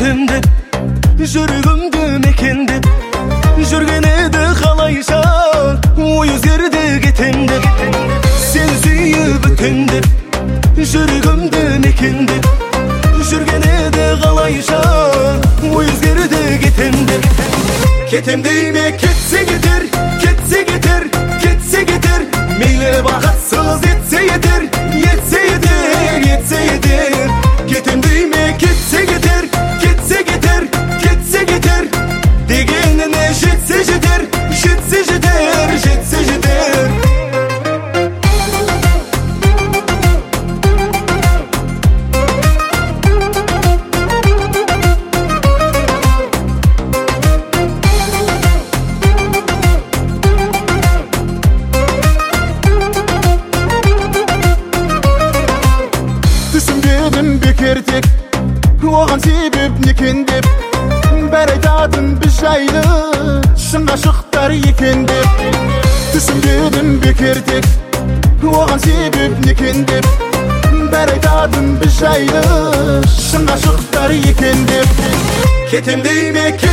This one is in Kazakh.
кетімді, жүрегімді мекендеп, жүрген еді қалайша ой өзгерді кетемді. Сен сүйіп өтемдеп, жүрегімді мекендеп, жүрген еді қалайша ой өзгерді кетемді. Кетем дейме кетсе кетер, кетсе кетер, кетсе кетер, мейлі бақытсыз етсе етер, етсе етер, етсе етер. Кетем дейме кетсе кетер, кетсе кетер, кетсе кетер, дегеніне жетсе жетер, жетсе жетер, жетсе жетер. Түсінбедім бекер тек, оған себеп некен деп, бәрі айтатын біз жайлы шын ғашықтар екен деп. Түсінбедім бекер тек, оған себеп некен деп, бәрі айтатын біз жайлы шын ғашықтар екен деп. Кетем дейме